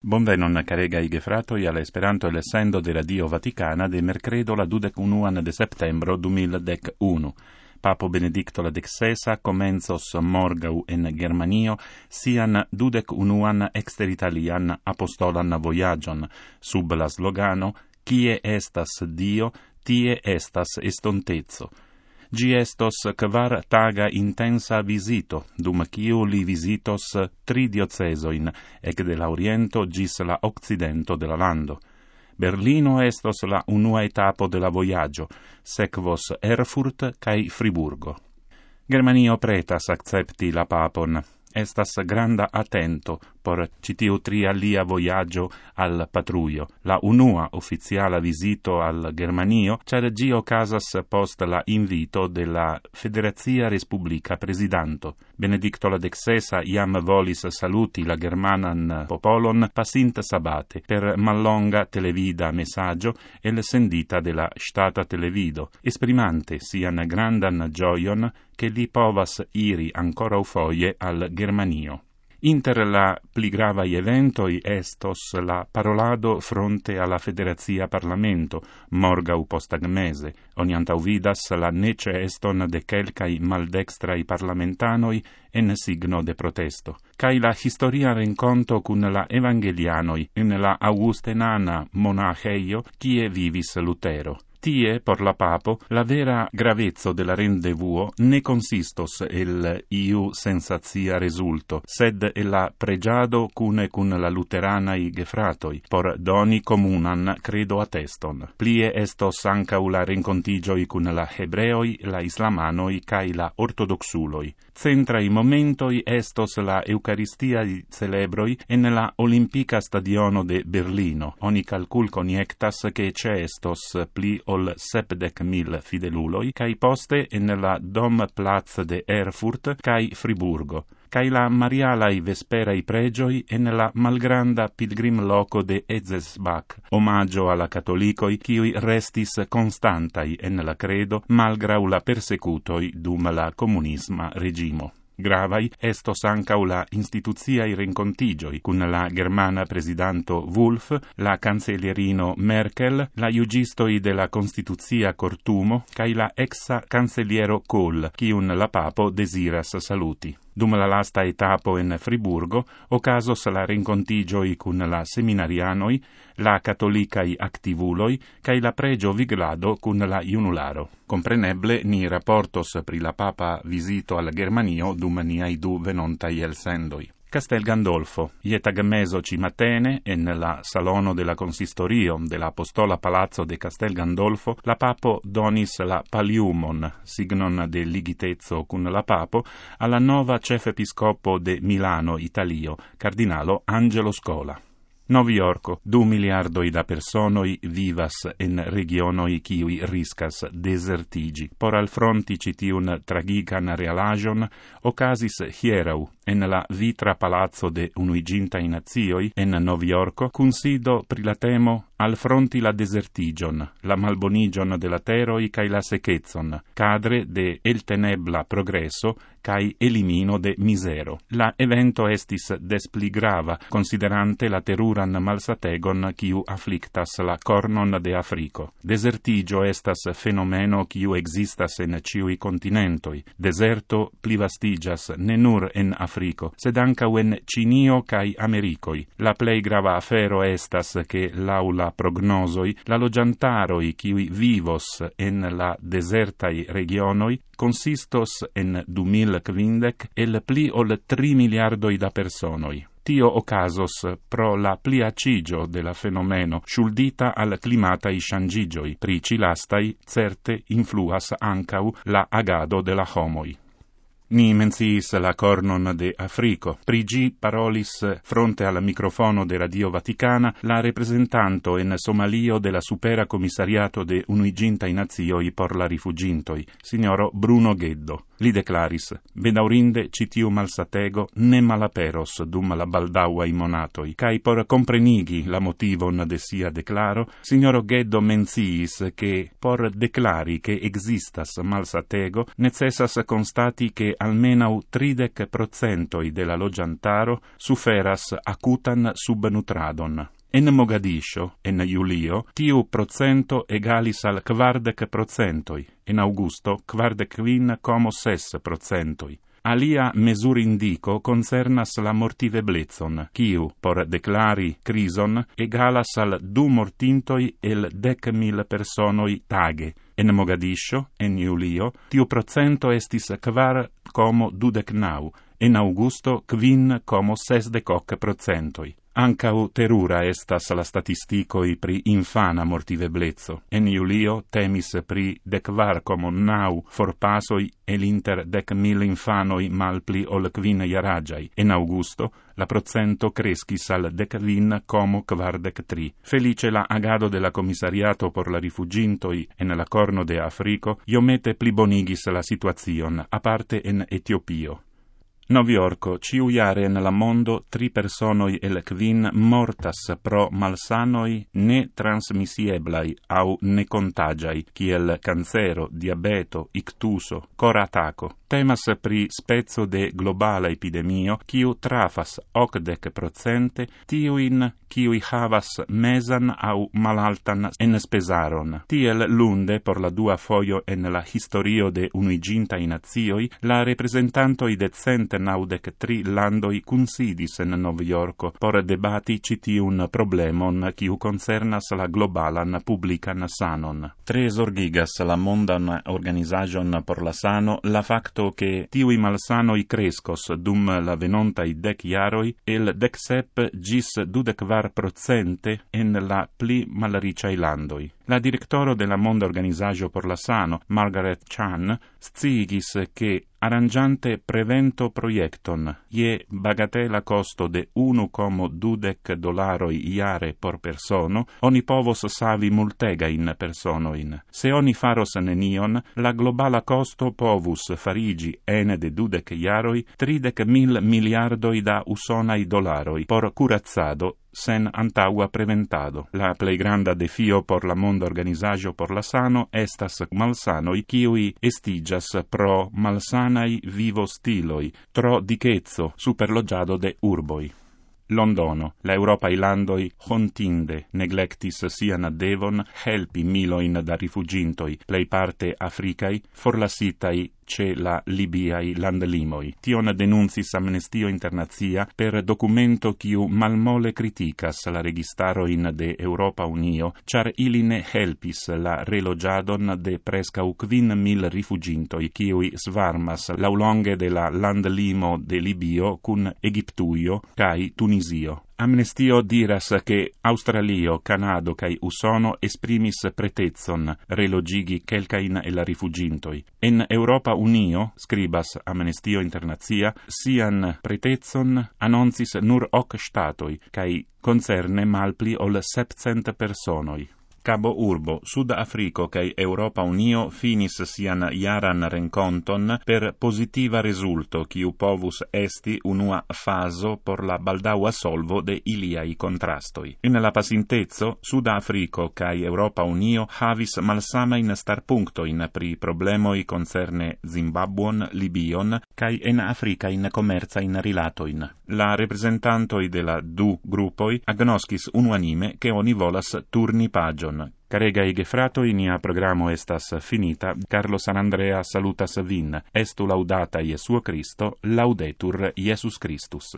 Bonvenon caregai gefratoi al Esperanto el sendo de Radio Vaticana de mercredo la 21 de septembro 2011. Papo Benedicto la XVI comenzos morgau en Germanio sian 21 exteritalian apostolan voyagion, sub la slogano «Kie estas Dio, tie estas estontezo». Gi estos kvar taga intensa visito, dum kiu li visitos 3 diocesoin, ec de la Oriento gis la Occidento de la lando. Berlino estos la unua etapo de la voyaggio, sekvos Erfurt cae Friburgo. Germanio pretas accepti la papon. Estas granda attento por citiu tria lia voyaggio al patruio. La unua ufficiala visito al Germanio, cer gi ocasas post la invito de la Federazia Respublica Presidanto. Benedicto la XVI iam volis saluti la germanan popolon passint sabate per mallonga televida messaggio el sendita de la Stata Televido, esprimante sian grandan gioion che li povas iri ancora ufoie al Germanio. Inter la pli gravaj eventoj estos la parolado fronte alla Federazia Parlamento, morgaŭ postagmeze. Oni antaŭvidas la neceeston de kelkaj maldekstraj parlamentanoj en signo de protesto. Kaj la historia renkonto kun la evangelianoj en la aŭgustenana monaĥejo, kie vivis Lutero. Tie, por la papo, la vera gravezzo de la rendevuo ne consistos el iu sensatia resulto, sed el la pregiado cune cun la luteranai gefratoi, por doni comunan credo atteston. Plie estos ancau la rencontigioi cun la hebreoi, la islamanoi, cae la ortodoxuloi. Centrai momentoi estos la Eucaristia celebroi en la Olimpica Stadiono de Berlino. Oni calcul coniectas che estos pli ol 70.000 fideluloi, cae poste en la Dom Platz de Erfurt cae Friburgo, cae la marialai vesperai pregioi en la malgranda pilgrim loco de Etzelsbach, omaggio alla cattolicoi kiui restis constantai en la credo malgrau la persecutoi dum la comunisma regimo. Gravai estos ancau la instituziai rencontigioi cun la germana presidanto Wolf, la cancelierino Merkel, la iugistoi de la Constituzia Cortumo, cae la exa cancelliero Kohl, cium la papo desiras saluti. Dum la lasta etapo en Friburgo, ocasos la rencontigioi cun la seminarianoi, la catolicai activuloi, cae la pregio viglado cun la iunularo. Compreneble, ni rapportos pri la papa visito al Germanio dum niai du venontai elsendoi. Castel Gandolfo, ietagmeso cimatene, en la salono de la consistorio de la Apostola Palazzo de Castel Gandolfo, la papo donis la paliumon, signon de ligitezzo cun la papo, alla nova cefepiscopo de Milano, Italio, cardinalo Angelo Scola. Novi Yorko, 2 miliardoi da personoi vivas en regionoi kiui riscas desertigi. Por alfronti citiun tragican realagion, ocasis hierau en la vitra palazzo de Unuigintaj Nacioj en Novi Yorko, kunsido pri la temo alfronti la desertigion, la malbonigion de la teroi cae la sequezon, cadre de eltenebla progresso cae elimino de misero. La evento estis des pli grava, considerante la teruran malsategon kiu afflictas la cornon de Africo. Desertigio estas fenomeno kiu existas en ciui continentoi. Deserto plivastigas ne nur en Africo, sed ancau en Cinio cae Americoi. La plei grava afero estas che laula prognosoi, la logiantaroi kiui vivos en la desertai regionoi consistos en 2015 el pli ol 3 miliardoi da personoi. Tio ocasos pro la pliacigio de la fenomeno shuldita al climatai shangigioi, pri cilastai certe influas ancau la agado de la homoi. Ni menciis la cornon de Africo. Prigi parolis fronte al microfono de Radio Vaticana la representanto en Somalio de la Supera Commissariato de Unuigintaj Nacioj por la Rifugintoj, signoro Bruno Geddo. Li declaris: bedaurinde citiu malsatego ne malaperos dum la baldaua monatoi, cae por comprenigi la motivon de sia declaro, signoro Geddo menciis che por declari che existas malsatego necessas constati che almenau 30% de la logiantaro suferas acutan subnutradon. En Mogadiscio, en Julio, tiu procento egalis al 40%, en Augusto 45,6%. Alia mesur indico concernas la mortiveblezon, quiu, por declari crison, egalas al 2 mortintoi el 10.000 personoi tage. En Mogadiscio, en Julio, tiu procento estis 4,29, en Augusto 5,68%. Ancau terura estas la statisticoi pri infana mortiveblezzo. En Julio temis pri 14,9 forpasoi el inter 10.000 infanoi malpli ol 5 jaragiai. En Augusto la procento crescis al 10,43. Felice la agado de la Commissariato por la Rifugintoi en la Corno de Africo iomete plibonigis la situazion, aparte en Etiopio. Noviorco, ciujare en la mondo 3 personoi el 5 mortas pro malsanoi ne transmissieblai au ne contagiai, kiel cancero, diabeto, ictuso, corataco. Temas pri spezzo de globala epidemio, kiu trafas 80% tiuin kiui havas mesan au malaltan enspesaron. Tiel lunde, por la dua foio en la historio de Unuigintaj Nacioj, la representantoi de 193 landoi kunsidis en Novjorko por debati citiun problemon kiu concernas la globalan publican sanon. Tre zorgigas la mondan organizaĵon por la sano la fakto che tiui malsanoi crescos dum la venontai 10 jaroi el 17 gis 24% en la pli malricai landoi. La directoro de la Monda Organizaĵo por la Sano, Margaret Chan, sciigis che arrangiante prevento projekton je bagatela costo de $1,20 iare por persono, oni povos savi multegain personoin. Se oni faros nenion, la globala costo povus farigi ene de 20 jaroi 30.000 miliardoi da usonai dolaroi por curazzado sen antaua preventado. La plei granda defio por la Monda Organizaĵo por la Sano estas malsanoi kiui estigas pro malsanai vivostiloi, tro dicezzo, superlogiado de urboi. Londono, la Europaj landoj hontinde neglectis sian devon helpi miloin da rifugintoj, plejparte afrikaj, forlasitaj ce la libiai landlimoi. Tion denuncis Amnestio Internazia per documento quiu malmole criticas la registaroin de Europa Unio, char ili ne helpis la relogiadon de prescau 5.000 rifugintoi, quiui svarmas laulonge de la landlimo de Libio cun Egiptuio cae Tunisio. Amnestio diras che Australio, Canado cae Usono esprimis pretezon relogigi kelkain el rifugintoi. En Europa Unio, scribas Amnestio Internazia, sian pretezon annoncis nur 8 statoi, cae concerne malpli ol 700 personoi. Cabo Urbo, Sud-Africo cae Europa Unio finis sian jaran renconton per positiva resulto quiu povus esti unua faso por la baldaua solvo de iliai contrastoi. In la pasintezo, Sud-Africo cae Europa Unio havis malsamain starpunctoin pri problemoi concerne Zimbabwon, Libion, cae en Africain comerzain rilatoin. La representantoi de la du gruppoi agnoscis unuanime che oni volas turni pagion. Caregai gefratoi, nia programo estas finita. Carlo Sanandrea salutas vin. Estu laudata Iesuo Christo, laudetur Iesus Christus.